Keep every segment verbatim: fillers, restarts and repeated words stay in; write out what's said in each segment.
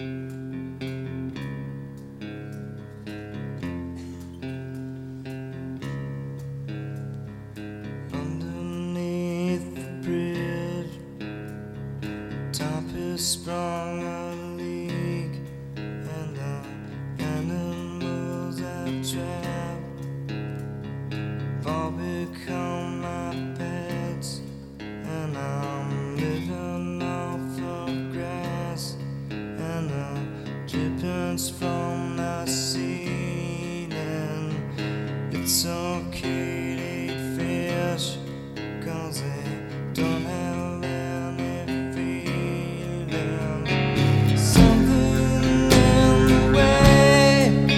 Underneath the bridge, top is sprung a leak, and the animals I've trapped have all become my pets, and I'm living off of grass and the drippings from the ceiling. It's okay to eat fish, 'cause they don't have any feeling. Something in the way,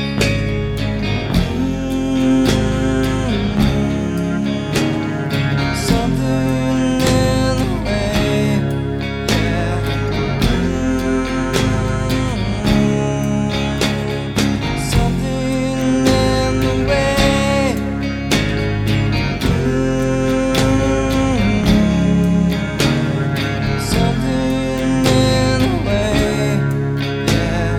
mm, something in the way, yeah, mm, something in the way, mm, something in the way, yeah.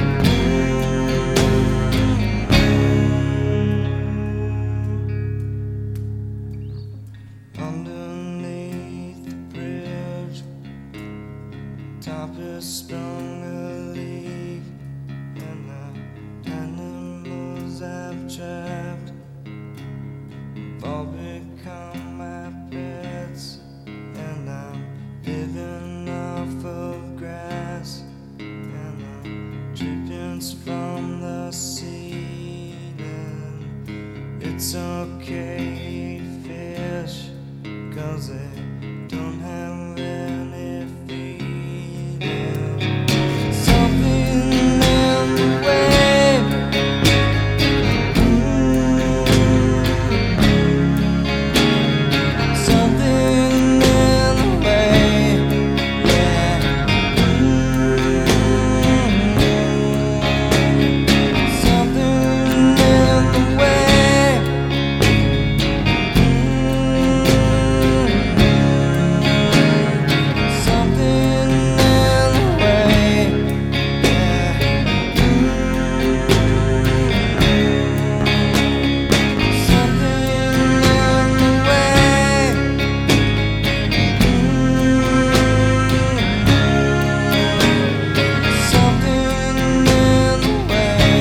Underneath the bridge, top is sprung a leak, and the animals I've trapped have all become my pets, and I'm living off of grass and the drippings from the ceiling. It's okay to eat fish, 'cause they don't have any feeling. Something in the way, mm, something in the way, yeah, mm, something in the way, something in the way, yeah, something in the way, something in the way,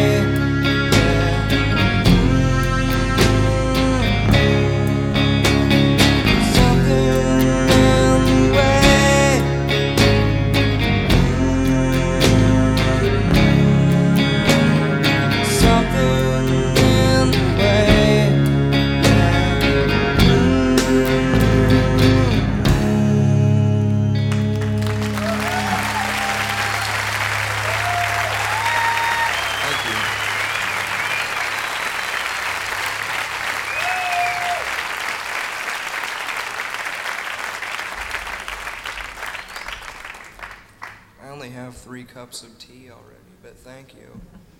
I only have three cups of tea already, but thank you.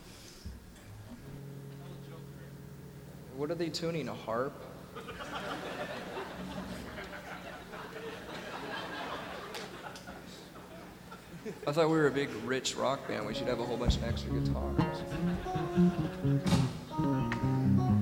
What are they tuning, a harp? I thought we were a big, rich rock band. We should have a whole bunch of extra guitars.